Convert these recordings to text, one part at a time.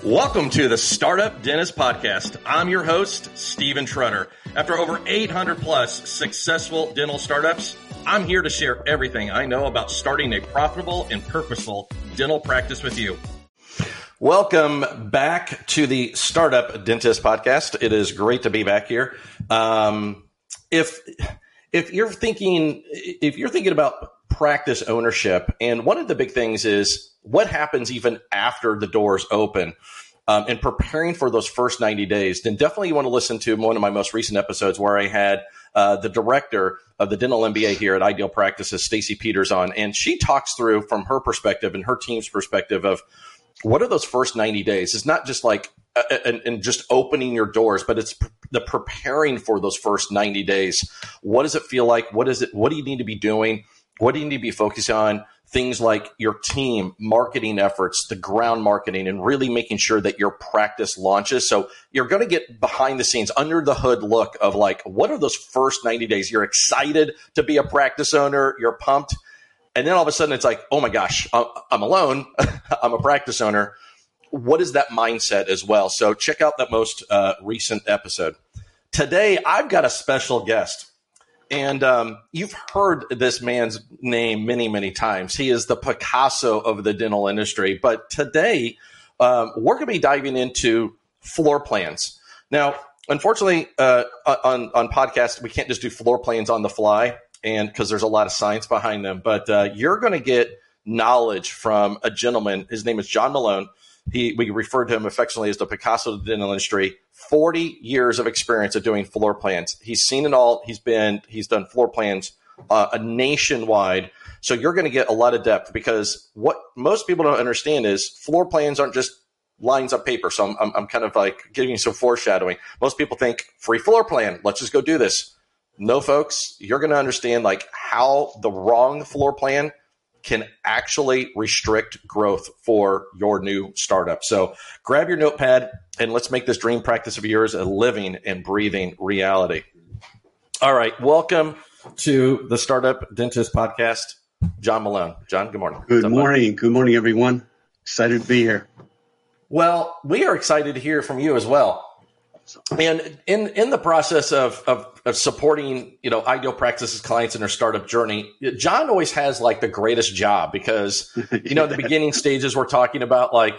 Welcome to the Startup Dentist Podcast. I'm your host, Steven Trutter. After over 800 plus successful dental startups, I'm here to share everything I know about starting a profitable and purposeful dental practice with you. Welcome back to the Startup Dentist Podcast. It is great to be back here. If you're thinking about practice ownership, and one of the big things is what happens even after the doors open, and preparing for those first 90 days, then definitely you want to listen to one of my most recent episodes where I had the director of the dental MBA here at Ideal Practices, Stacy Peters, on, and she talks through from her perspective and her team's perspective of what are those first 90 days. It's not just like and just opening your doors, but it's the preparing for those first 90 days. What does it feel like? What is it? What do you need to be doing? What do you need to be focused on? Things like your team, marketing efforts, the ground marketing, and really making sure that your practice launches. So you're going to get behind the scenes, under the hood look of like, what are those first 90 days? You're excited to be a practice owner. You're pumped. And then all of a sudden it's like, oh my gosh, I'm alone. I'm a practice owner. What is that mindset as well? So check out that most recent episode. Today, I've got a special guest. And you've heard this man's name many, many times. He is the Picasso of the dental industry. But today, we're going to be diving into floor plans. Now, unfortunately, on podcasts, we can't just do floor plans on the fly, and because there's a lot of science behind them. But you're going to get knowledge from a gentleman. His name is John Malone. We refer to him affectionately as the Picasso of the dental industry. 40 years of experience of doing floor plans. He's seen it all. He's done floor plans nationwide. So you're going to get a lot of depth, because what most people don't understand is floor plans aren't just lines on paper. So I'm kind of like giving you some foreshadowing. Most people think free floor plan. Let's just go do this. No, folks, you're going to understand like how the wrong floor plan can actually restrict growth for your new startup. So grab your notepad and let's make this dream practice of yours a living and breathing reality. All right. Welcome to the Startup Dentist Podcast, John Malone. John, good morning. Good morning. Good morning, everyone. Excited to be here. Well, we are excited to hear from you as well. And in the process of supporting, Ideal Practices clients in their startup journey, John always has like the greatest job, because, the beginning stages we're talking about like,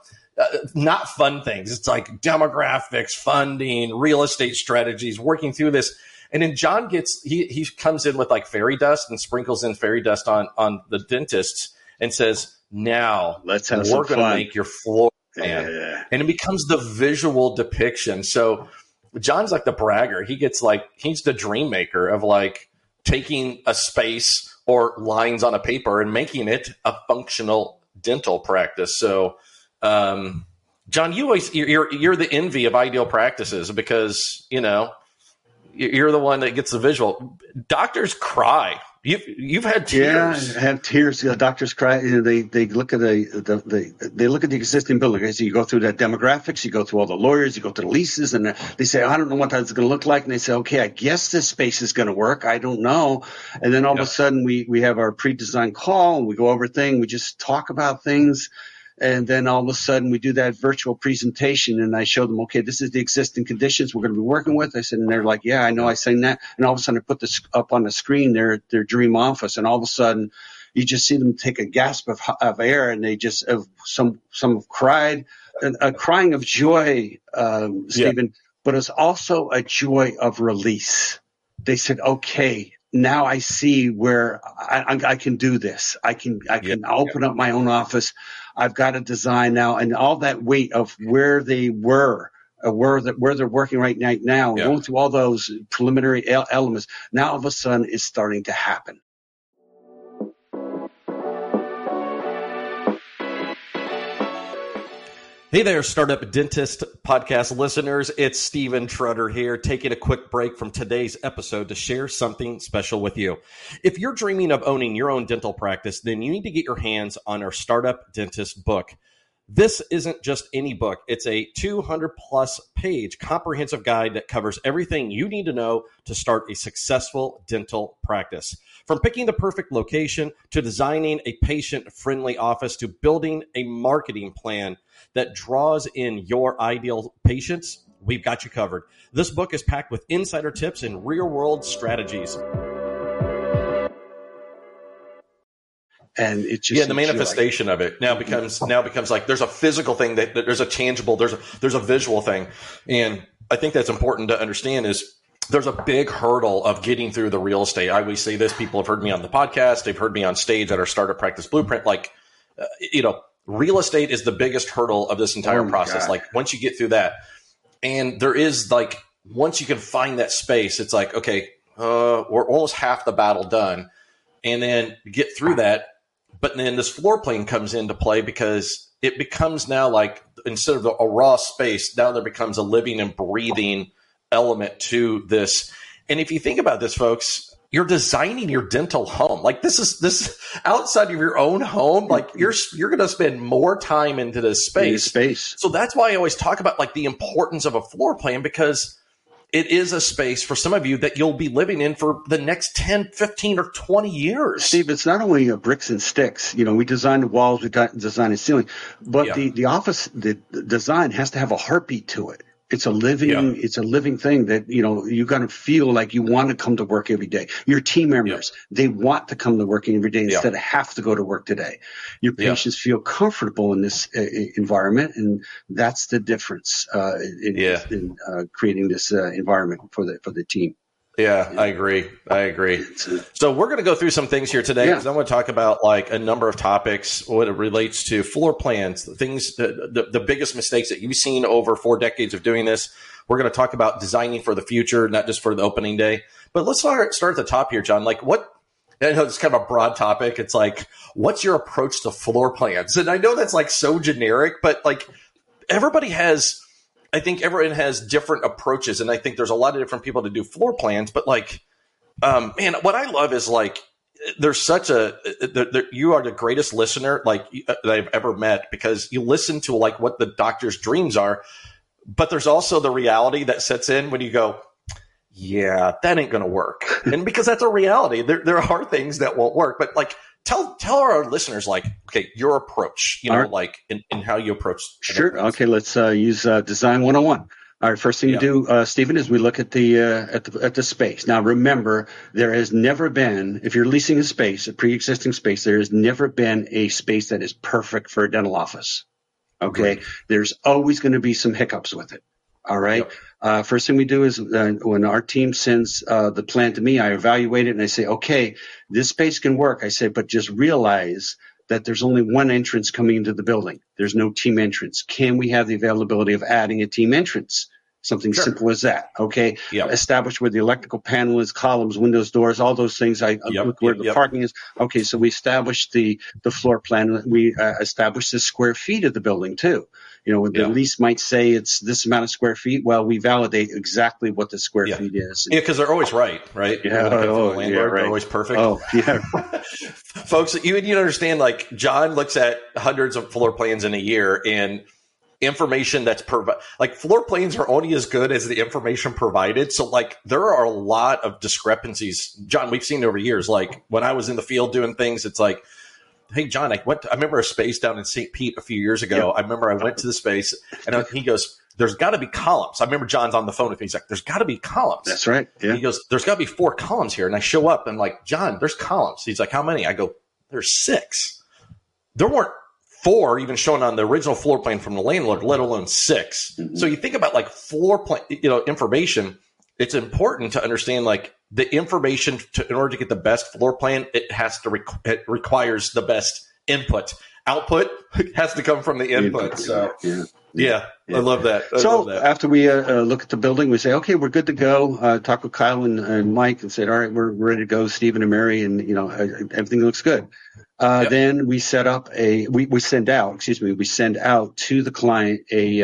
not fun things. It's like demographics, funding, real estate strategies, working through this. And then John he comes in with like fairy dust and sprinkles in fairy dust on the dentists and says, now we're going to make your floor. And it becomes the visual depiction. So John's like the bragger. He's the dream maker of like taking a space or lines on a paper and making it a functional dental practice. So, John, you're the envy of Ideal Practices, because, you're the one that gets the visual. Doctors cry. You've had tears. Yeah, I have tears. Doctors cry. They look at the existing building. So you go through the demographics, you go through all the lawyers, you go through the leases, and they say, I don't know what that's going to look like. And they say, okay, I guess this space is going to work. I don't know. And then all of a sudden we have our pre-designed call and we go over things. We just talk about things. And then all of a sudden we do that virtual presentation, and I show them, okay, this is the existing conditions we're going to be working with. I said, and they're like, yeah, I know, I sang that. And all of a sudden I put this up on the screen, their dream office. And all of a sudden you just see them take a gasp of air, and they just, some have cried, a crying of joy, Stephen, but it's also a joy of release. They said, okay, now I see where I can do this. I can open up my own office. I've got a design now, and all that weight of where they were, where they're working right now, and going through all those preliminary elements, now all of a sudden is starting to happen. Hey there, Startup Dentist Podcast listeners. It's Steven Trutter here, taking a quick break from today's episode to share something special with you. If you're dreaming of owning your own dental practice, then you need to get your hands on our Startup Dentist book. This isn't just any book. It's a 200-plus page comprehensive guide that covers everything you need to know to start a successful dental practice. From picking the perfect location to designing a patient-friendly office to building a marketing plan that draws in your ideal patients, we've got you covered. This book is packed with insider tips and real-world strategies. And it just the manifestation of it now becomes like there's a physical thing that there's a tangible, there's a visual thing. And I think that's important to understand is there's a big hurdle of getting through the real estate. I always say this, people have heard me on the podcast. They've heard me on stage at our Startup Practice Blueprint. Real estate is the biggest hurdle of this entire process. God. Like once you get through that, and there is like, once you can find that space, it's like, okay, we're almost half the battle done. And then get through that. But then this floor plan comes into play because it becomes now like, instead of a raw space, now there becomes a living and breathing element to this. And if you think about this, folks, you're designing your dental home. Like this outside of your own home, like you're going to spend more time into this space. So that's why I always talk about like the importance of a floor plan, because it is a space for some of you that you'll be living in for the next 10, 15, or 20 years. Steve, it's not only bricks and sticks. We design the walls, we design the ceiling, but the office, the design has to have a heartbeat to it. It's a living thing that, you got to feel like you want to come to work every day. Your team members, they want to come to work every day instead of have to go to work today. Your patients feel comfortable in this environment, and that's the difference in creating this environment for the team. Yeah, I agree. So we're going to go through some things here today because I want to talk about like a number of topics when it relates to floor plans, things, the biggest mistakes that you've seen over 4 decades of doing this. We're going to talk about designing for the future, not just for the opening day. But let's start at the top here, John. Like I know it's kind of a broad topic. It's like, what's your approach to floor plans? And I know that's like so generic, but like I think everyone has different approaches, and I think there's a lot of different people to do floor plans. But like, man, what I love is like, there's such you are the greatest listener that I've ever met, because you listen to like what the doctor's dreams are, but there's also the reality that sets in when you go, yeah, that ain't going to work. And because that's a reality, there are things that won't work, but like, Tell our listeners, like, okay, your approach, like in how you approach. Sure. Okay, let's use Design 101. All right, first thing you do, Stephen, is we look at the space. Now, remember, there has never been, if you're leasing a space, a pre-existing space, there has never been a space that is perfect for a dental office. Okay, right. There's always going to be some hiccups with it. All right. Yep. First thing we do is when our team sends the plan to me, I evaluate it and I say, okay, this space can work. I say, but just realize that there's only one entrance coming into the building. There's no team entrance. Can we have the availability of adding a team entrance? Something simple as that. Okay. Yep. Establish where the electrical panel is, columns, windows, doors, all those things. I look where the parking is. Okay. So we established the floor plan. We established the square feet of the building too. The lease might say it's this amount of square feet. Well, we validate exactly what the square feet is. Yeah, because they're always right? Yeah. Right. They're always perfect. Oh, yeah. Folks, you understand, like, John looks at hundreds of floor plans in a year, and information that's like, floor plans are only as good as the information provided. So like, there are a lot of discrepancies, John, we've seen over years. Like when I was in the field doing things, it's like, hey, John, I remember a space down in St. Pete a few years ago. I remember I went to the space and he goes, there's got to be columns. I remember John's on the phone with me. He's like, there's got to be columns. That's right. Yeah. He goes, there's got to be 4 columns here. And I show up and I'm like, John, there's columns. He's like, how many? I go, there's 6. There weren't 4 even shown on the original floor plan from the landlord, let alone 6. Mm-hmm. So you think about like floor plan, information. It's important to understand like the information in order to get the best floor plan. It requires the best input. Output has to come from the input. So yeah. I love that. After we look at the building, we say, okay, we're good to go. Talk with Kyle and Mike and said, all right, we're ready to go. Stephen and Mary, and everything looks good. Then we set up we send out to the client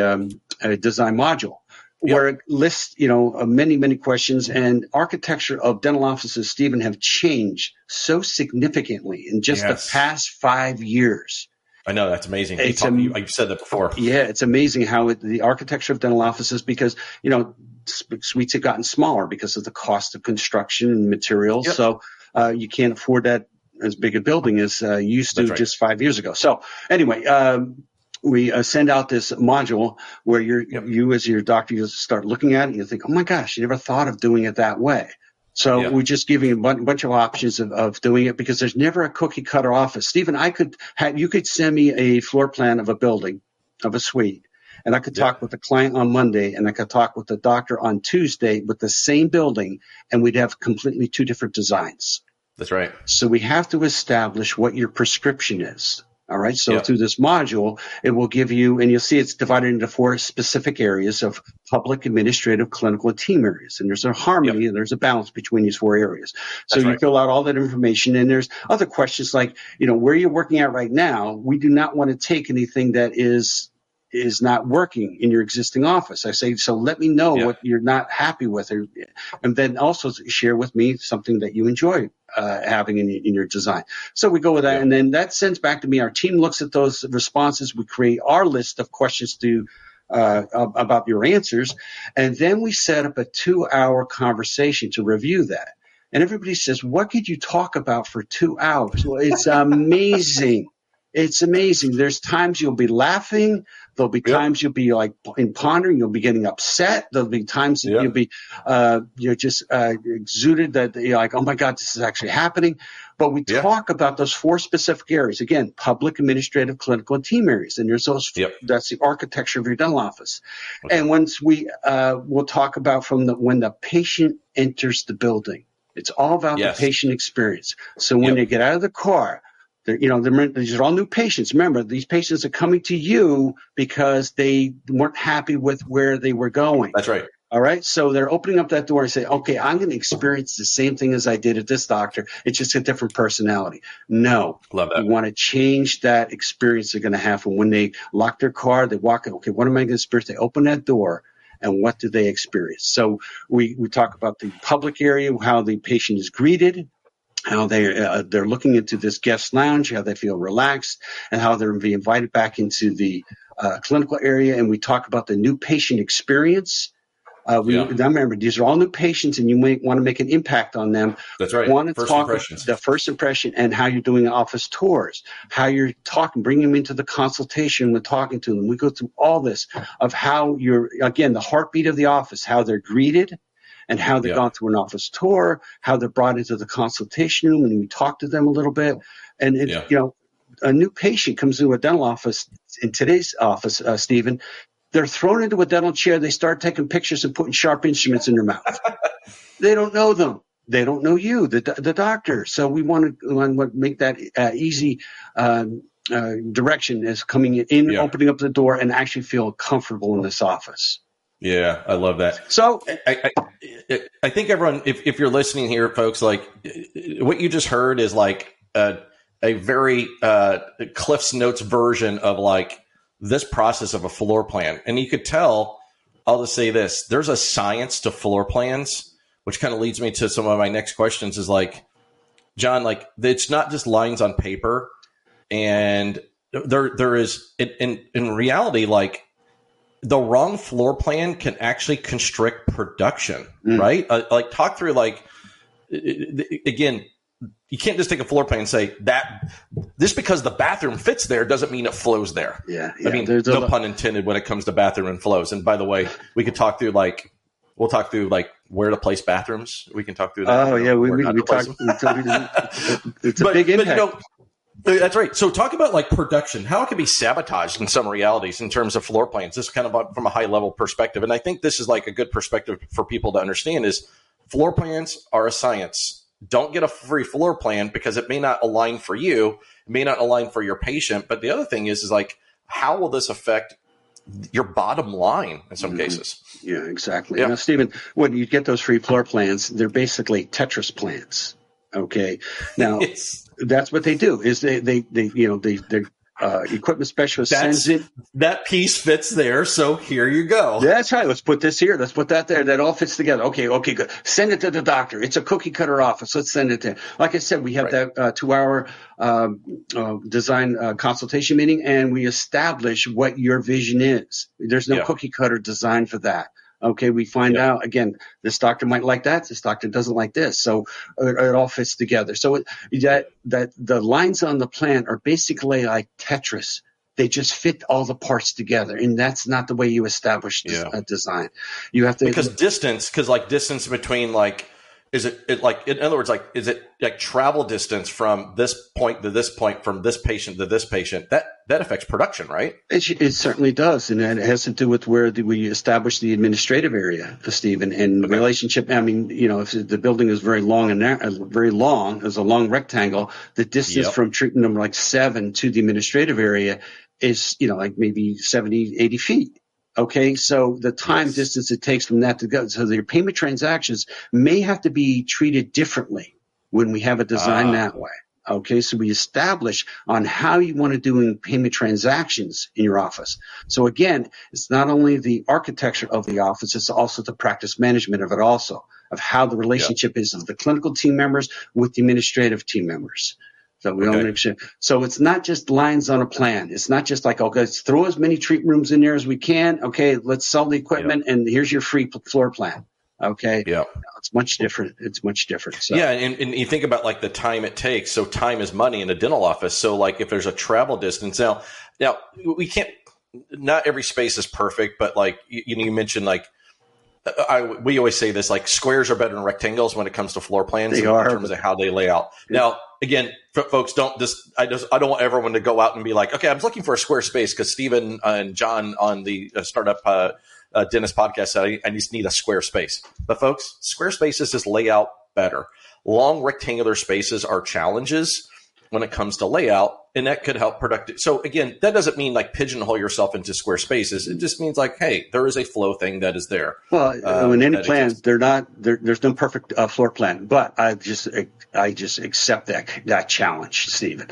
a design module where it lists, many, many questions, and architecture of dental offices, Stephen, have changed so significantly in just the past 5 years. I know, that's amazing. You've said that before. Yeah, it's amazing how the architecture of dental offices, because, suites have gotten smaller because of the cost of construction and materials. Yep. So you can't afford that as big a building as used to just 5 years ago. So anyway, we send out this module where you as your doctor, you start looking at it and you think, oh my gosh, you never thought of doing it that way. So we're just giving you a bunch of options of doing it, because there's never a cookie cutter office. Stephen, you could send me a floor plan of a building, of a suite, and I could talk with the client on Monday, and I could talk with the doctor on Tuesday with the same building, and we'd have completely two different designs. That's right. So we have to establish what your prescription is. All right. So through this module, it will give you, and you'll see it's divided into 4 specific areas of public, administrative, clinical, and team areas. And there's a harmony and there's a balance between these 4 areas. So you fill out all that information, and there's other questions like, where you're working at right now. We do not want to take anything that is not working in your existing office. I say, so let me know what you're not happy with, and then also share with me something that you enjoy having in your design. So we go with that, and then that sends back to me. Our team looks at those responses. We create our list of questions about your answers, and then we set up a 2-hour conversation to review that. And everybody says, what could you talk about for 2 hours? Well, it's amazing. It's amazing. There's times you'll be laughing. There'll be times you'll be like in pondering. You'll be getting upset. There'll be times that you'll be, just exuded that you're like, oh my God, this is actually happening. But we talk about those 4 specific areas. Again, public, administrative, clinical, and team areas. And there's those. That's the architecture of your dental office. Okay. And once we'll talk about when the patient enters the building. It's all about the patient experience. So when they get out of the car, these are all new patients. Remember, these patients are coming to you because they weren't happy with where they were going. That's right. All right. So they're opening up that door and say, okay, I'm going to experience the same thing as I did at this doctor. It's just a different personality. No. Love that. We want to change that experience they're going to have. And when they lock their car, they walk in, okay, what am I going to experience? They open that door. And what do they experience? So we talk about the public area, how the patient is greeted, how they're looking into this guest lounge, how they feel relaxed, and how they're being invited back into the clinical area. And we talk about the new patient experience. Now remember, these are all new patients, and you may want to make an impact on them. That's right. Want to talk the first impression and how you're doing office tours, how you're talking, bringing them into the consultation when talking to them. We go through all this of how the heartbeat of the office, how they're greeted, and how they've gone through an office tour, how they're brought into the consultation room, and we talk to them a little bit. And a new patient comes into a dental office. In today's office, Stephen, they're thrown into a dental chair. They start taking pictures and putting sharp instruments in their mouth. They don't know them. They don't know you, the doctor. So we want to make that easy direction as coming in, opening up the door, and actually feel comfortable in this office. Yeah, I love that. So I think everyone, if you're listening here, folks, like what you just heard is like a very Cliff's Notes version of like this process of a floor plan. And you could tell, I'll just say this, there's a science to floor plans, which kind of leads me to some of my next questions is like, John, like it's not just lines on paper. And there is, in reality, like, the wrong floor plan can actually constrict production, right? Like talk through again, you can't just take a floor plan and say that just because the bathroom fits there doesn't mean it flows there. Yeah. I mean, no pun intended when it comes to bathroom and flows. And by the way, we could talk through we'll talk through where to place bathrooms. We can talk through that. Oh yeah. We talk. It's a big impact. That's right. So talk about like production, how it can be sabotaged in some realities in terms of floor plans. This is kind of from a high level perspective. And I think this is like a good perspective for people to understand is floor plans are a science. Don't get a free floor plan because it may not align for you. It may not align for your patient. But the other thing is like, how will this affect your bottom line in some cases? Yeah, exactly. Yeah. Now, Stephen, when you get those free floor plans, they're basically Tetris plans. Okay. Now, that's what they do is they're equipment specialist sends it. That piece fits there, so here you go. That's right. Let's put this here. Let's put that there. That all fits together. Okay, good. Send it to the doctor. It's a cookie cutter office. Let's send it to. Like I said, we have that 2-hour design consultation meeting, and we establish what your vision is. There's no cookie cutter design for that. Okay, we find out, again, this doctor might like that, this doctor doesn't like this. So it all fits together. So that the lines on the plan are basically like Tetris. They just fit all the parts together, and that's not the way you establish a design. You have to distance between is it like, in other words, like, is it like travel distance from this point to this point, from this patient to this patient? That affects production, right? It certainly does, and it has to do with where we establish the administrative area, Stephen, and the relationship. I mean, if the building is very long and is a long rectangle, the distance from treatment number 7 to the administrative area is like maybe 70, 80 feet. Okay, so the time distance it takes from that to go. So your payment transactions may have to be treated differently when we have a design that way. Okay, so we establish on how you want to do payment transactions in your office. So again, it's not only the architecture of the office, it's also the practice management of it also, of how the relationship is of the clinical team members with the administrative team members. So we don't make sure. So it's not just lines on a plan. It's not just like, okay, let's throw as many treat rooms in there as we can. Okay, let's sell the equipment and here's your free floor plan. Okay. Yeah. It's much different. So. Yeah. And you think about the time it takes. So time is money in a dental office. So if there's a travel distance now we can't, not every space is perfect, but you mentioned we always say this, squares are better than rectangles when it comes to floor plans in terms of how they lay out. Yeah. Now, again, folks, I don't want everyone to go out and be like, okay, I'm looking for a square space because Stephen and John on the Startup Dentist podcast said I just need a square space. But folks, square spaces just lay out better. Long rectangular spaces are challenges when it comes to layout, and that could help productive. So again, that doesn't mean pigeonhole yourself into square spaces. It just means hey, there is a flow thing that is there. Well, in any plan, there's no perfect floor plan, but I just accept that challenge, Stephen.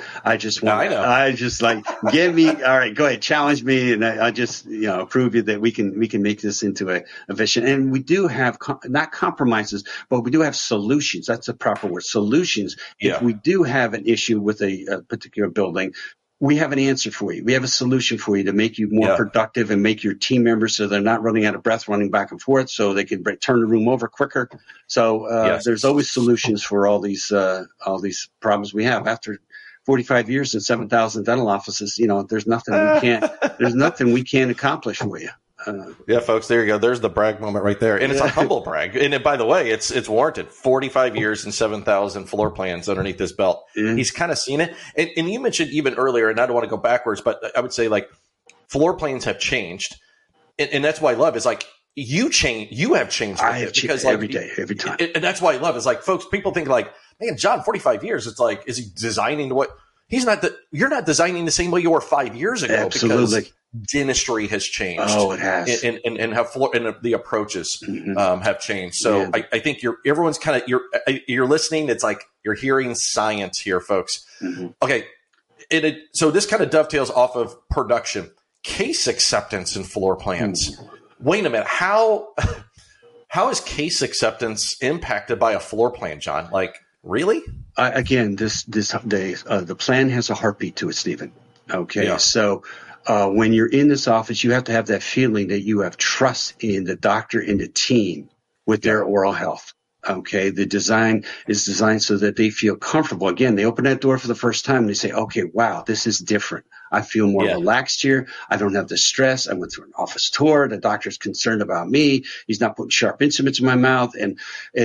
Give me, all right, go ahead, challenge me. And I just, prove you that we can make this into a vision. And we do have not compromises, but we do have solutions. That's the proper word, solutions. Yeah. If we do have an issue with a particular building, we have an answer for you. We have a solution for you to make you more productive and make your team members so they're not running out of breath, running back and forth, so they can turn the room over quicker. So there's always solutions for all these problems we have. After 45 years and 7,000 dental offices, there's nothing we can't accomplish for you. Folks, there you go. There's the brag moment right there. And it's a humble brag. And by the way, it's warranted. 45 years and 7,000 floor plans underneath this belt. Mm-hmm. He's kind of seen it. And you mentioned even earlier, and I don't want to go backwards, but I would say floor plans have changed. And that's why I love is you have changed. I have changed every day, every time. And that's why I love is folks, people think man, John, 45 years. It's is he designing to what? You're not designing the same way you were 5 years ago. Absolutely. Because dentistry has changed. Oh, it has. And the approaches have changed. So I think everyone's you're listening. It's you're hearing science here, folks. Mm-hmm. Okay. So this kind of dovetails off of production, case acceptance and floor plans. Mm-hmm. Wait a minute. How is case acceptance impacted by a floor plan, John? Really? Again, the plan has a heartbeat to it, Stephen. Okay. Yeah. So, when you're in this office, you have to have that feeling that you have trust in the doctor and the team with their oral health. Okay. The design is designed so that they feel comfortable. Again, they open that door for the first time and they say, okay, wow, this is different. I feel more relaxed here. I don't have the stress. I went through an office tour. The doctor's concerned about me. He's not putting sharp instruments in my mouth. And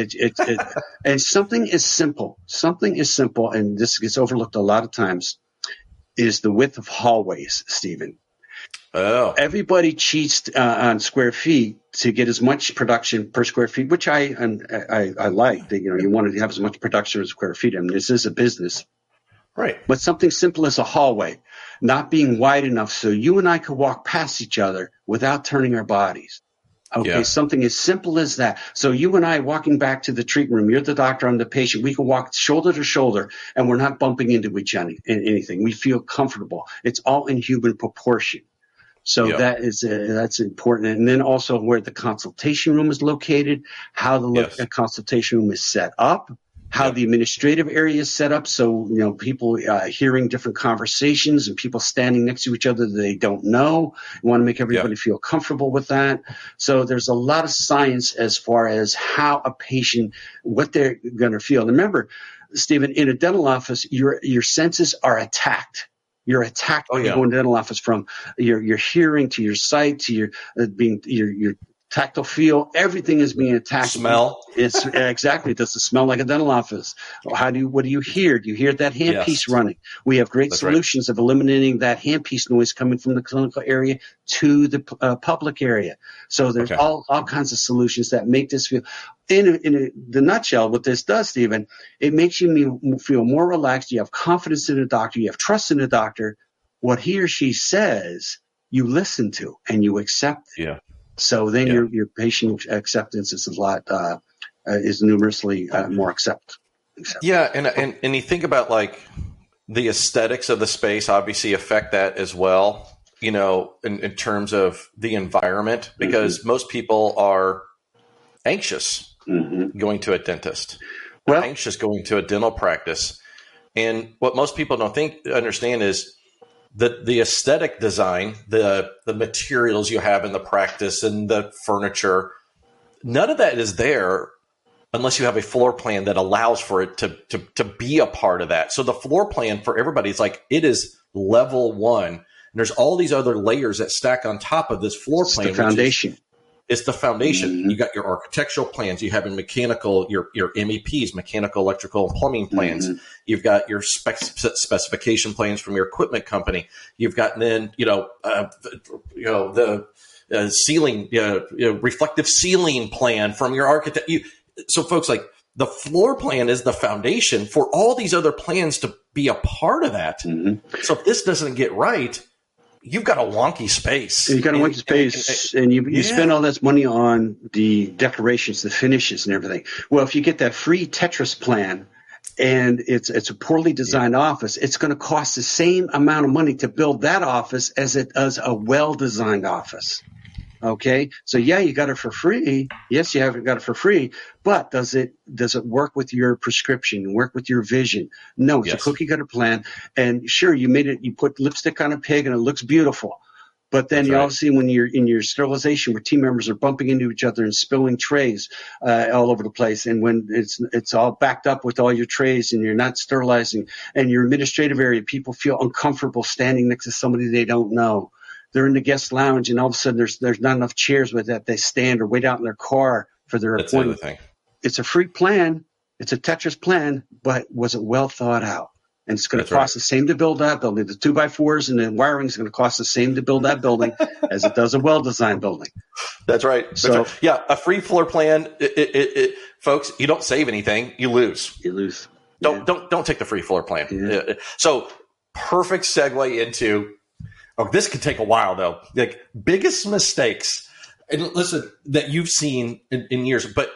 and something is simple. And this gets overlooked a lot of times, is the width of hallways, Stephen. Oh. Everybody cheats on square feet to get as much production per square feet, which I like. That, you want to have as much production per square feet. I mean, this is a business. Right. But something simple as a hallway, not being wide enough so you and I could walk past each other without turning our bodies. Okay, something as simple as that. So you and I walking back to the treatment room, you're the doctor, I'm the patient. We can walk shoulder to shoulder and we're not bumping into each other in anything. We feel comfortable. It's all in human proportion. So that's important. And then also where the consultation room is located, how the consultation room is set up, how the administrative area is set up. So, people hearing different conversations and people standing next to each other that they don't know. You want to make everybody feel comfortable with that. So there's a lot of science as far as how a patient, what they're going to feel. And remember, Stephen, in a dental office, your senses are attacked. You're attacked when you go into the dental office, from your hearing to your sight to your tactile feel. Everything is being attacked. Smell. It's exactly. Does it smell like a dental office? What do you hear? Do you hear that handpiece running? We have great solutions of eliminating that handpiece noise coming from the clinical area to the public area. So there's all kinds of solutions that make this feel. In the nutshell, what this does, Stephen, it makes you feel more relaxed. You have confidence in the doctor. You have trust in the doctor. What he or she says, you listen to and you accept. Yeah. So then your patient acceptance is is numerously more accepted. Yeah, and you think about like the aesthetics of the space obviously affect that as well. In terms of the environment, because most people are anxious going to a dentist, anxious going to a dental practice, and what most people don't understand is the aesthetic design, the materials you have in the practice and the furniture, none of that is there unless you have a floor plan that allows for it to be a part of that. So the floor plan for everybody is like, it is level one. And there's all these other layers that stack on top of this floor plan. It's the foundation. It's the foundation. You got your architectural plans. You have your mechanical, your MEPs, mechanical, electrical, and plumbing plans. You've got your specification plans from your equipment company. You've got then, the ceiling, reflective ceiling plan from your architect. So folks, like, the floor plan is the foundation for all these other plans to be a part of that. So if this doesn't get right, you've got a wonky space. You've got a wonky space, and you spend all this money on the decorations, the finishes, and everything. Well, if you get that free Tetris plan, and it's a poorly designed office, it's going to cost the same amount of money to build that office as it does a well-designed office. Okay, so you got it for free. Yes, you haven't got it for free, but does it work with your prescription? Work with your vision? No, it's a cookie cutter plan. And sure, you put lipstick on a pig and it looks beautiful, but then you obviously, when you're in your sterilization, where team members are bumping into each other and spilling trays all over the place, and when it's all backed up with all your trays and you're not sterilizing, and your administrative area, people feel uncomfortable standing next to somebody they don't know. They're in the guest lounge, and all of a sudden there's not enough chairs with that they stand or wait out in their car for their appointment. Thing. It's a free plan. It's a Tetris plan, but was it well thought out? And it's going to cost the same to build that building. The 2x4s and the wiring is going to cost the same to build that building as it does a well-designed building. That's right. Yeah, a free floor plan, folks, you don't save anything. You lose. You lose. Don't take the free floor plan. Yeah. So perfect segue into – this could take a while, though. Like, biggest mistakes, and listen, that you've seen in years. But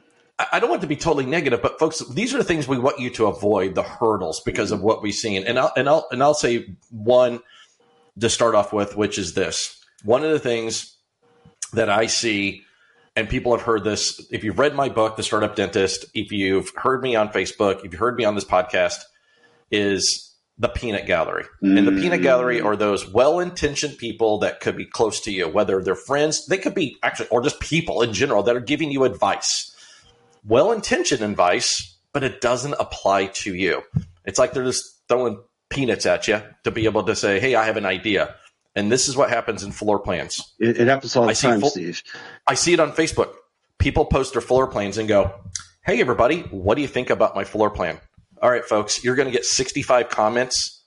I don't want to be totally negative. But folks, these are the things we want you to avoid, the hurdles, because of what we've seen. And I'll say one to start off with, which is this. One of the things that I see, and people have heard this. If you've read my book, The Startup Dentist, if you've heard me on Facebook, if you've heard me on this podcast, is the peanut gallery. And the peanut gallery are those well-intentioned people that could be close to you, whether they're friends, they could be actually, or just people in general that are giving you advice. Well-intentioned advice, but it doesn't apply to you. It's like they're just throwing peanuts at you to be able to say, hey, I have an idea. And this is what happens in floor plans. It happens all the time, Steve. I see it on Facebook. People post their floor plans and go, hey, everybody, what do you think about my floor plan? All right, folks, you're going to get 65 comments.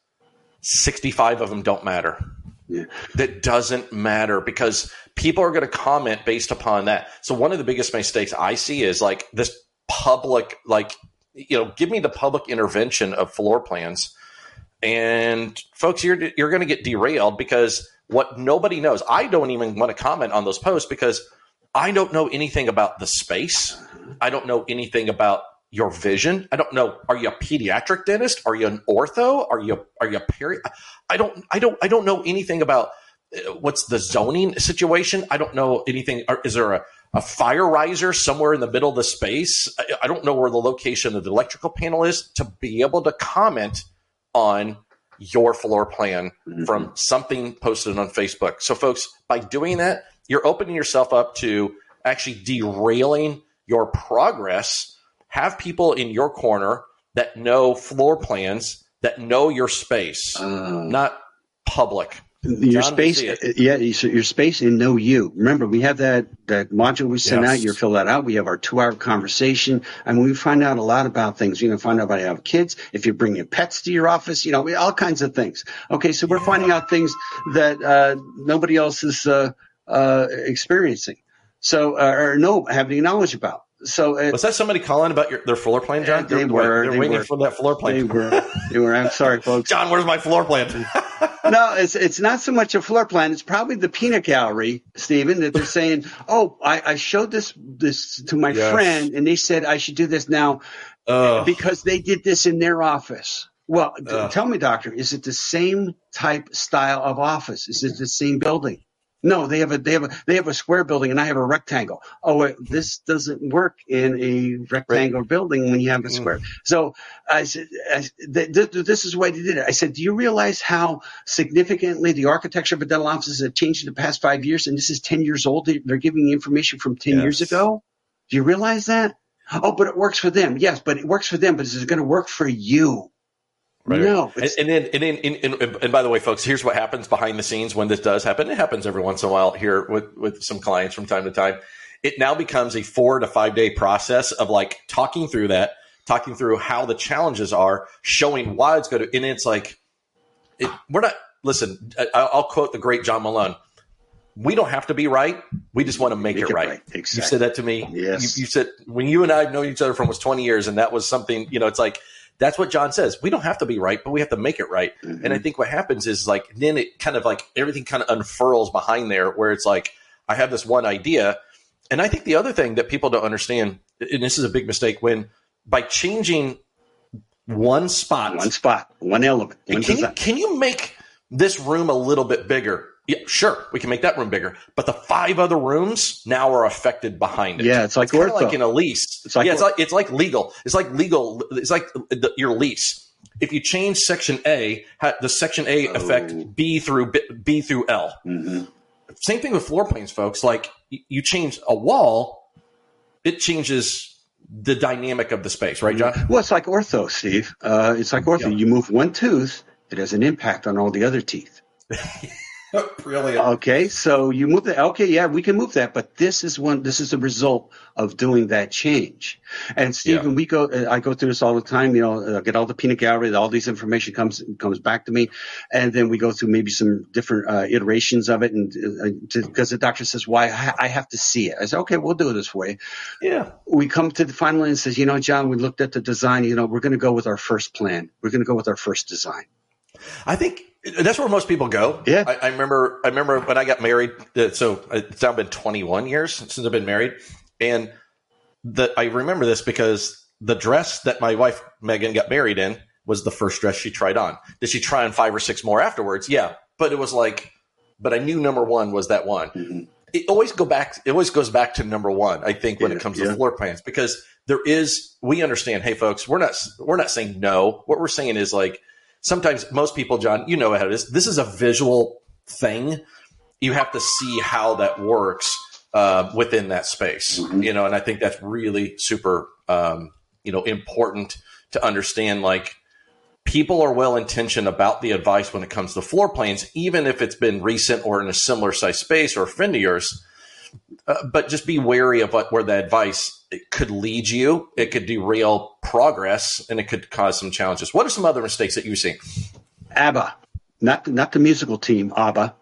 65 of them don't matter. Yeah. That doesn't matter because people are going to comment based upon that. So one of the biggest mistakes I see is like this public, give me the public intervention of floor plans. And folks, you're going to get derailed because what nobody knows, I don't even want to comment on those posts because I don't know anything about the space. I don't know anything about your vision. I don't know. Are you a pediatric dentist? Are you an ortho? Are you a peri? I don't know anything about what's the zoning situation. I don't know anything. Is there a fire riser somewhere in the middle of the space? I don't know where the location of the electrical panel is to be able to comment on your floor plan from something posted on Facebook. So folks, by doing that, you're opening yourself up to actually derailing your progress. Have people in your corner that know floor plans, that know your space, not public. Your John, space, your space and know you. Remember, we have that module we send out. You fill that out. We have our 2-hour conversation, and we find out a lot about things. Find out about how pets, if you bring your pets to your office, all kinds of things. Okay, so we're finding out things that nobody else is experiencing, or have any knowledge about. So was that somebody calling about their floor plan, John? They were waiting for that floor plan. They were. I'm sorry, folks. John, where's my floor plan? No, it's not so much a floor plan. It's probably the peanut gallery, Stephen, that they're saying, "Oh, I showed this to my friend, and they said I should do this now because they did this in their office." Well, tell me, doctor, is it the same type style of office? Is it the same building? No, they have a square building, and I have a rectangle. Oh, this doesn't work in a rectangle building when you have a square. So I said, this is why they did it. I said, do you realize how significantly the architecture of dental offices have changed in the past 5 years? And this is 10 years old. They're giving you information from 10 years ago. Do you realize that? Oh, but it works for them. Yes, but it works for them. But is it going to work for you? Right. No. And by the way, folks, here's what happens behind the scenes when this does happen. It happens every once in a while here with some clients from time to time. It now becomes a 4 to 5 day process of like talking through how the challenges are, showing why it's good. And it's like, listen, I'll quote the great John Malone. We don't have to be right. We just want to make it right. Exactly. You said that to me. Yes. You said when you and I have known each other for almost 20 years, and that was something, it's like, that's what John says. We don't have to be right, but we have to make it right. Mm-hmm. And I think what happens is like, then it kind of like everything kind of unfurls behind there where it's like, I have this one idea. And I think the other thing that people don't understand, and this is a big mistake, when by changing one element, can you make this room a little bit bigger? Yeah, sure, we can make that room bigger, but the 5 other rooms now are affected behind it. Yeah, it's like ortho. Like in a lease. It's like legal. It's like legal. It's like your lease. If you change section A, does section A affect B through L? Mm-hmm. Same thing with floor plans, folks. Like you change a wall, it changes the dynamic of the space, right, John? Well, it's like ortho, Steve. It's like ortho. Yeah. You move one tooth, it has an impact on all the other teeth. Brilliant. Okay, so you move that. Okay, yeah, we can move that, but this is the result of doing that change. And Stephen, I go through this all the time. I get all the peanut gallery, all these information comes back to me, and then we go through maybe some different iterations of it, and because the doctor says, "Why I have to see it?" I say, "Okay, we'll do it this way." Yeah. We come to the final and says, John, we looked at the design. We're going to go with our first plan. We're going to go with our first design. I think that's where most people go. Yeah. I remember when I got married. So it's now been 21 years since I've been married. And I remember this because the dress that my wife, Megan, got married in was the first dress she tried on. Did she try on 5 or 6 more afterwards? Yeah. But it was like, but I knew number one was that one. Mm-hmm. It always goes back to number one, I think, when it comes to floor plans, because we understand, hey folks, we're not saying no. What we're saying is like, sometimes most people, John, you know how it is. This is a visual thing. You have to see how that works within that space, mm-hmm. And I think that's really super, important to understand. Like people are well-intentioned about the advice when it comes to floor plans, even if it's been recent or in a similar size space or a friend of yours. But just be wary of where the advice it could lead you. It could derail progress, and it could cause some challenges. What are some other mistakes that you see? ABBA, not the musical team. ABBA.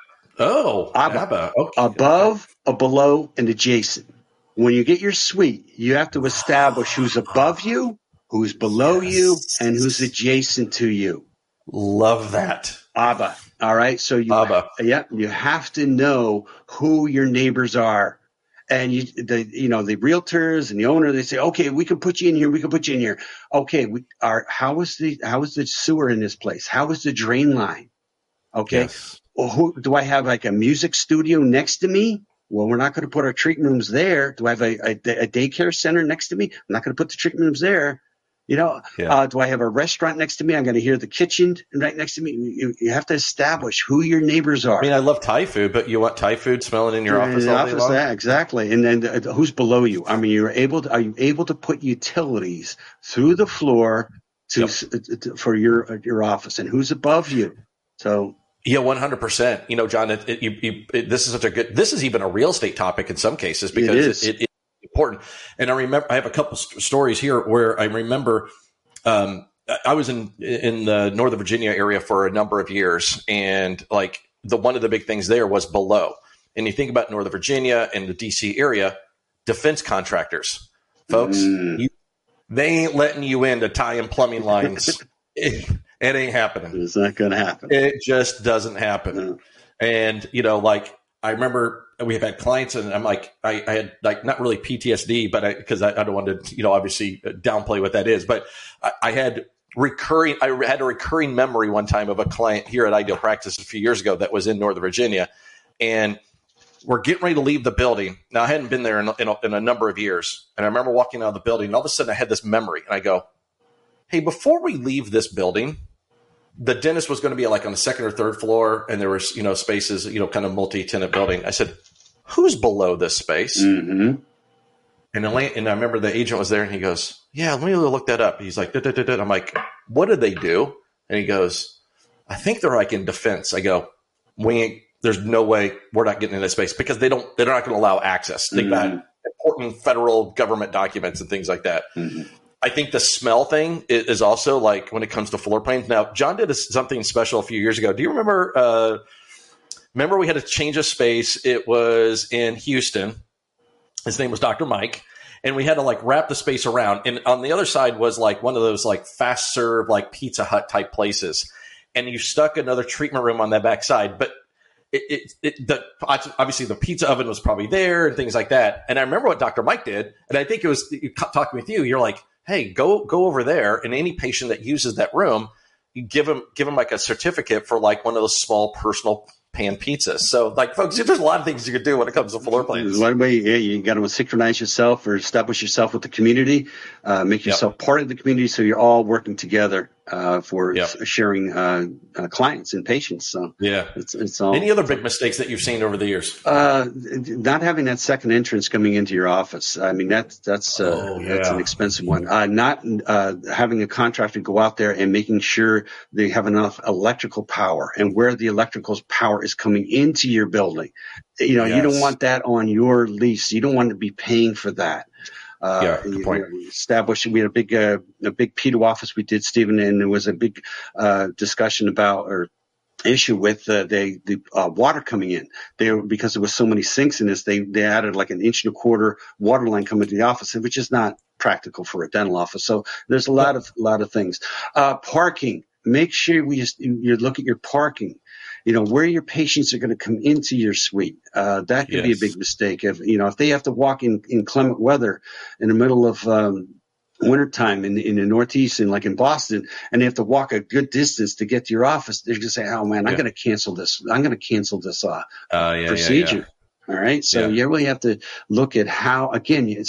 ABBA. Okay. Above, below, and adjacent. When you get your suite, you have to establish who's above you, who's below you, and who's adjacent to you. Love that. ABBA. All right. So you have to know who your neighbors are. And the realtors and the owner, they say, okay, we can put you in here. We can put you in here. Okay. How is the sewer in this place? How is the drain line? Okay. Yes. Well, do I have like a music studio next to me? Well, we're not going to put our treatment rooms there. Do I have a daycare center next to me? I'm not going to put the treatment rooms there. Do I have a restaurant next to me? I'm going to hear the kitchen right next to me. You have to establish who your neighbors are. I mean, I love Thai food, but you want Thai food smelling in your office all day long? Yeah, exactly. And then who's below you? I mean, are you able to put utilities through the floor for your office? And who's above you? So. Yeah, 100%. John, this is such a good. This is even a real estate topic in some cases because it's important. And I have a couple stories here where I remember I was in the Northern Virginia area for a number of years, and like one of the big things there was below. And you think about Northern Virginia and the DC area, defense contractors, folks, they ain't letting you in to tie in plumbing lines. It ain't happening. It's not going to happen. It just doesn't happen. No. And, I remember we have had clients and I'm like, I had like not really PTSD, but because I don't want to, obviously downplay what that is, but I had a recurring memory one time of a client here at Ideal Practice a few years ago that was in Northern Virginia. And we're getting ready to leave the building. Now, I hadn't been there in a number of years. And I remember walking out of the building and all of a sudden I had this memory and I go, hey, before we leave this building, the dentist was going to be like on the second or third floor, and there was, spaces, kind of multi-tenant building. I said, who's below this space? Mm-hmm. And I remember the agent was there, and he goes, yeah, let me look that up. He's like, da-da-da-da. I'm like, what did they do? And he goes, I think they're like in defense. I go, there's no way we're not getting in this space because they're not going to allow access. They've got important federal government documents and things like that. Mm-hmm. I think the smell thing is also like when it comes to floor plans. Now, John did something special a few years ago. Do you remember? Remember we had a change of space. It was in Houston. His name was Dr. Mike. And we had to like wrap the space around. And on the other side was like one of those like fast serve, like Pizza Hut type places. And you stuck another treatment room on that back side. But obviously the pizza oven was probably there and things like that. And I remember what Dr. Mike did. And I think it was talking with you. You're like, hey, go over there, and any patient that uses that room, you give them like a certificate for like one of those small personal pan pizzas. So, like, folks, there's a lot of things you can do when it comes to floor plans. One way, you got to synchronize yourself or establish yourself with the community, make yourself part of the community, so you're all working together for sharing clients and patients. So it's all. Any other big mistakes that you've seen over the years? Not having that second entrance coming into your office. I mean, that's an expensive one. Not having a contractor go out there and making sure they have enough electrical power and where the electrical power is coming into your building. You don't want that on your lease. You don't want to be paying for that. Good point. We had a big PETA office we did, Stephen, and there was a big discussion about or issue with the water coming in. Because there was so many sinks in this, they added like 1.25 inch water line coming to the office, which is not practical for a dental office. So there's a lot of things. Parking. Make sure you look at your parking. Where your patients are going to come into your suite. That could be a big mistake. If they have to walk in inclement weather in the middle of wintertime in the Northeast and like in Boston, and they have to walk a good distance to get to your office, they're going to say, oh man, I'm going to cancel this. I'm going to cancel this procedure. All right. So you really have to look at how, again, it's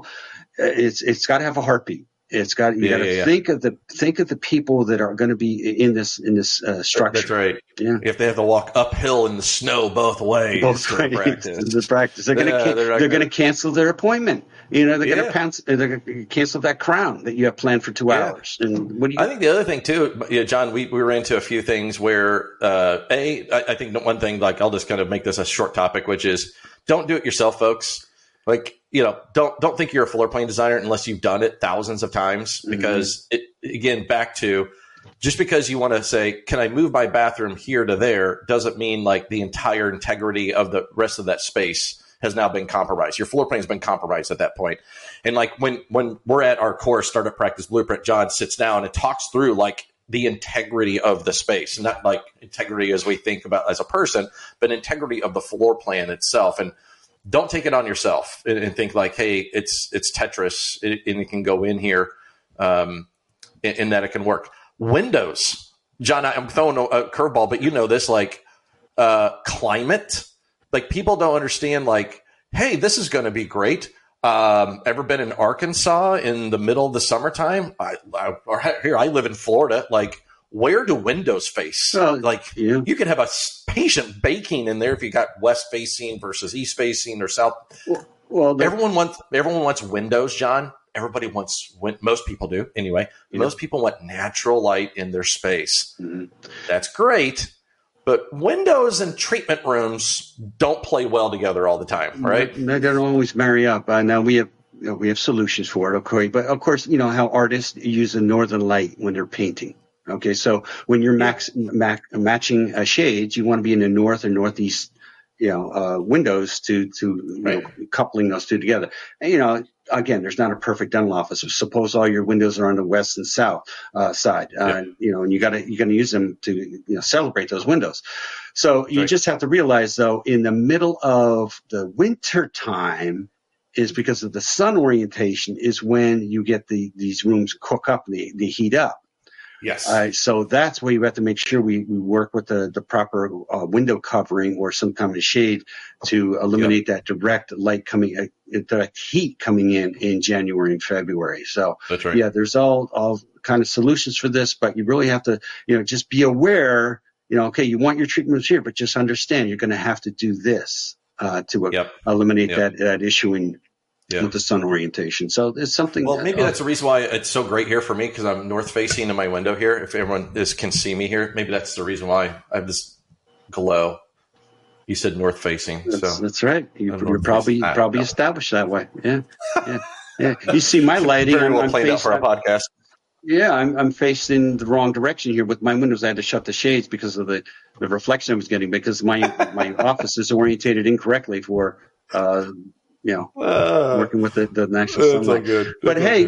got to have a heartbeat. You got to think of the people that are going to be in this structure. That's right. Yeah. If they have to walk uphill in the snow both ways, the practice. They're going to cancel their appointment. They're going to cancel that crown that you have planned for 2 hours. And I think the other thing too, John, we ran into a few things where I think one thing, like I'll just kind of make this a short topic, which is don't do it yourself, folks. Like, don't think you're a floor plan designer unless you've done it thousands of times, because back to just because you want to say, can I move my bathroom here to there, doesn't mean like the entire integrity of the rest of that space has now been compromised. Your floor plan has been compromised at that point. And like when we're at our course, Startup Practice Blueprint, John sits down and talks through like the integrity of the space, not like integrity as we think about as a person, but integrity of the floor plan itself. And don't take it on yourself and think like, hey, it's Tetris and it can go in here and that it can work. Windows, John, I'm throwing a curveball, but you know this, like climate, like people don't understand like, hey, this is going to be great. Ever been in Arkansas in the middle of the summertime? I live in Florida. Like, where do windows face? You could have a patient baking in there if you got west facing versus east facing or south. Well, everyone wants windows, John. Everybody wants, most people do anyway. Most people want natural light in their space. Mm-hmm. That's great. But windows and treatment rooms don't play well together all the time, right? They don't always marry up. Now we have solutions for it, okay. But of course, you know how artists use the northern light when they're painting. Okay, so when you're matching shades, you want to be in the north or northeast, windows to coupling those two together. And, again, there's not a perfect dental office. Suppose all your windows are on the west and south side, and you're going to use them to celebrate those windows. So you just have to realize, though, in the middle of the winter time is because of the sun orientation is when you get these rooms cook up, they heat up. Yes. So that's where you have to make sure we work with the proper window covering or some kind of shade to eliminate that direct light direct heat coming in January and February. So that's right. Yeah, there's all kind of solutions for this, but you really have to, just be aware, okay, you want your treatments here, but just understand you're going to have to do this to eliminate that issue with the sun orientation. So it's something. Well, maybe that's the reason why it's so great here for me, because I'm north facing in my window here. If everyone can see me here, maybe that's the reason why I have this glow. You said north facing. That's right. You're probably established that way. Yeah. You see my lighting. Very well played out for a podcast. Yeah, I'm facing the wrong direction here with my windows. I had to shut the shades because of the reflection I was getting, because my office is orientated incorrectly for working with the natural sunlight. Good. But hey,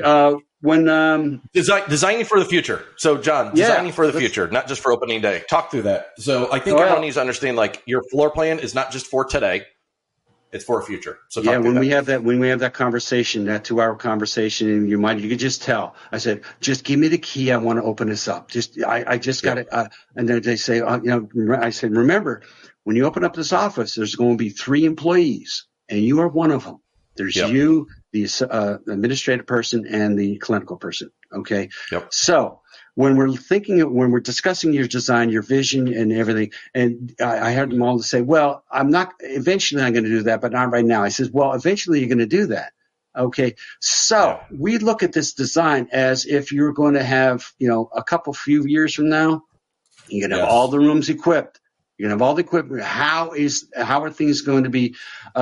when designing for the future. So, John, designing for the future, not just for opening day. Talk through that. So, I think everyone needs to understand, like, your floor plan is not just for today; it's for a future. So, when we have that conversation, that 2-hour conversation in your mind, you can just tell. I said, just give me the key. I want to open this up. I just got it. And then they say, I said, remember, when you open up this office, there's going to be 3 employees. And you are one of them. There's you, the administrative person, and the clinical person. Okay. Yep. So when we're discussing your design, your vision, and everything, and I heard them all to say, "Well, eventually I'm going to do that, but not right now." I said, "Well, eventually you're going to do that." Okay. So we look at this design as if you're going to have, a few years from now, you're going to have all the rooms equipped. You're going to have all the equipment. How are things going to be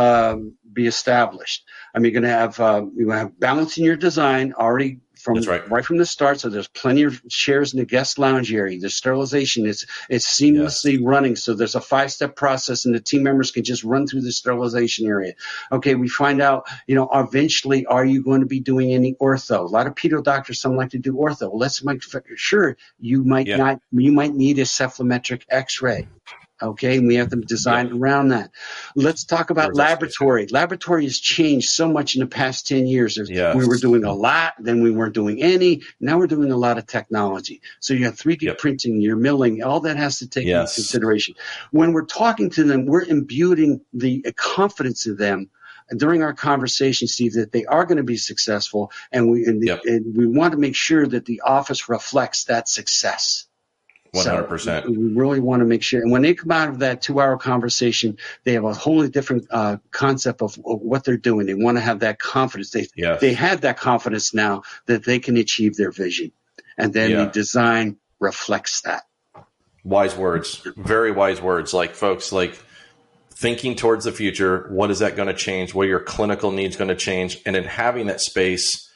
established? I mean, you're going to have balance in your design already right from the start. So there's plenty of chairs in the guest lounge area. There's sterilization. It's seamlessly running. So there's a 5-step process, and the team members can just run through the sterilization area. Okay, we find out, eventually, are you going to be doing any ortho? A lot of pedo doctors, some like to do ortho. Well, let's make sure you might not. You might need a cephalometric X-ray. Okay, and we have them designed around that. Let's talk about laboratory. Laboratory has changed so much in the past 10 years. We were doing a lot, then we weren't doing any. Now we're doing a lot of technology. So you have 3D printing, you're milling, all that has to take into consideration. When we're talking to them, we're imbuing the confidence in them during our conversation, Steve, that they are going to be successful, and we want to make sure that the office reflects that success. 100%. So we really want to make sure. And when they come out of that 2-hour conversation, they have a wholly different concept of what they're doing. They want to have that confidence. They have that confidence now that they can achieve their vision. And then the design reflects that. Wise words. Very wise words. Like, folks, thinking towards the future, what is that going to change? What are your clinical needs going to change? And then having that space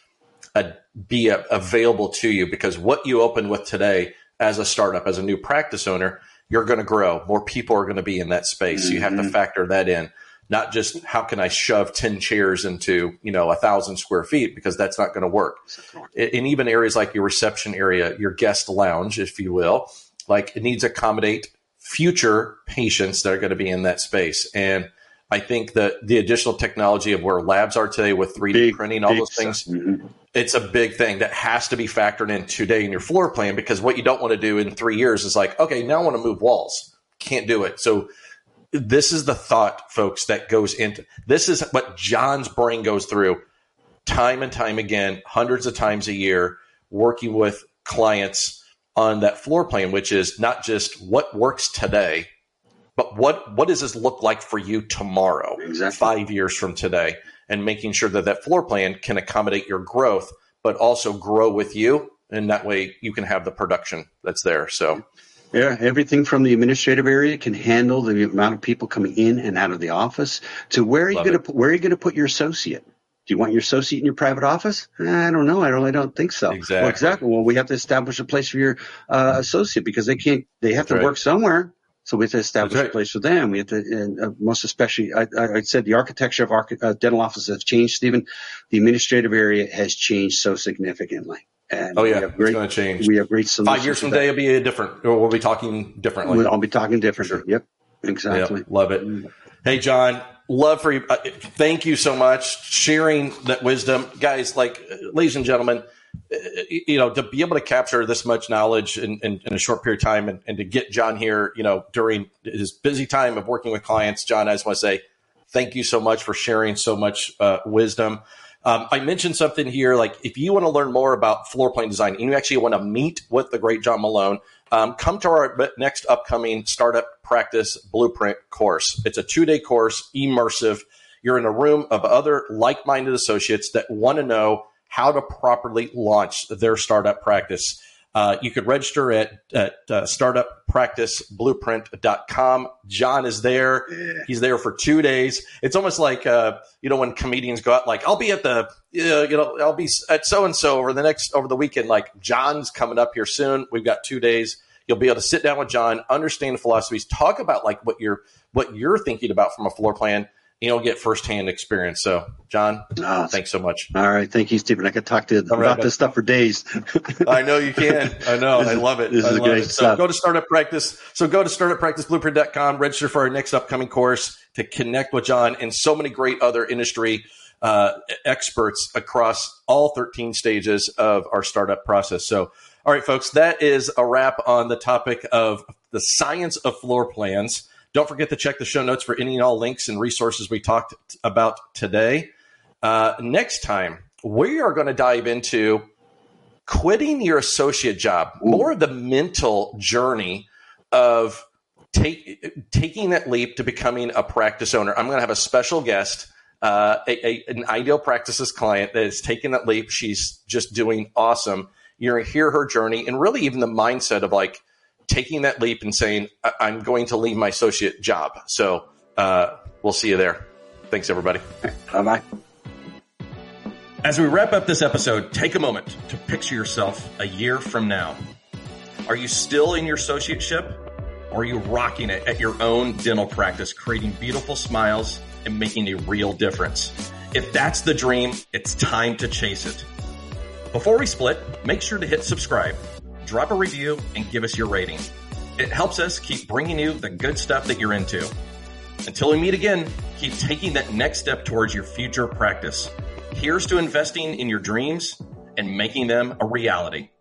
be available to you, because what you open with today as a startup, as a new practice owner, you're going to grow. More people are going to be in that space. So you have to factor that in. Not just how can I shove 10 chairs into, 1,000 square feet, because that's not going to work. In even areas like your reception area, your guest lounge, if you will, it needs to accommodate future patients that are going to be in that space. And I think that the additional technology of where labs are today with 3D printing, all those things, it's a big thing that has to be factored in today in your floor plan, because what you don't want to do in 3 years is like, okay, now I want to move walls. Can't do it. So this is the thought, folks, that goes into this is what John's brain goes through time and time again, hundreds of times a year, working with clients on that floor plan, which is not just what works today, but what does this look like for you tomorrow, 5 years from today, and making sure that that floor plan can accommodate your growth, but also grow with you. And that way you can have the production that's there. So yeah, everything from the administrative area can handle the amount of people coming in and out of the office to where are you going to put your associate? Do you want your associate in your private office? I don't know. I really don't think so. Exactly. Well, we have to establish a place for your associate, because they have to work somewhere. So we have to establish a place for them. We have to, most especially, I said the architecture of dental offices has changed, Stephen. The administrative area has changed so significantly. And it's going to change. We have great solutions. 5 years from today, it'll be different. Or we'll be talking differently. I'll be talking differently. Sure. Yep, exactly. Yep, love it. Hey, John, love for you. Thank you so much sharing that wisdom, guys. Like, ladies and gentlemen, to be able to capture this much knowledge in a short period of time, and to get John here, during his busy time of working with clients, John, I just want to say thank you so much for sharing so much wisdom. I mentioned something here, like if you want to learn more about floor plan design and you actually want to meet with the great John Malone, come to our next upcoming Startup Practice Blueprint course. It's a 2-day course, immersive. You're in a room of other like-minded associates that want to know how to properly launch their startup practice. You could register at startuppracticeblueprint.com. John is there. Yeah. He's there for 2 days. It's almost like, when comedians go out, like, I'll be at I'll be at so-and-so over the weekend. Like, John's coming up here soon. We've got 2 days. You'll be able to sit down with John, understand the philosophies, talk about like what you're thinking about from a floor plan. You'll get firsthand experience. So, John, thanks so much. All right. Thank you, Stephen. I could talk to you about this stuff for days. I know you can. I know. I love it. This is great stuff. So go to Startup Practice. So go to startuppracticeblueprint.com, register for our next upcoming course to connect with John and so many great other industry experts across all 13 stages of our startup process. So, all right, folks, that is a wrap on the topic of the science of floor plans. Don't forget to check the show notes for any and all links and resources we talked about today. Next time, we are going to dive into quitting your associate job, more of the mental journey of taking that leap to becoming a practice owner. I'm going to have a special guest, an Ideal Practices client that is taking that leap. She's just doing awesome. You're going to hear her journey and really even the mindset of like, taking that leap and saying, I'm going to leave my associate job. So we'll see you there. Thanks, everybody. Bye-bye. As we wrap up this episode, take a moment to picture yourself a year from now. Are you still in your associateship, or are you rocking it at your own dental practice, creating beautiful smiles and making a real difference? If that's the dream, it's time to chase it. Before we split, make sure to hit subscribe. Drop a review and give us your rating. It helps us keep bringing you the good stuff that you're into. Until we meet again, keep taking that next step towards your future practice. Here's to investing in your dreams and making them a reality.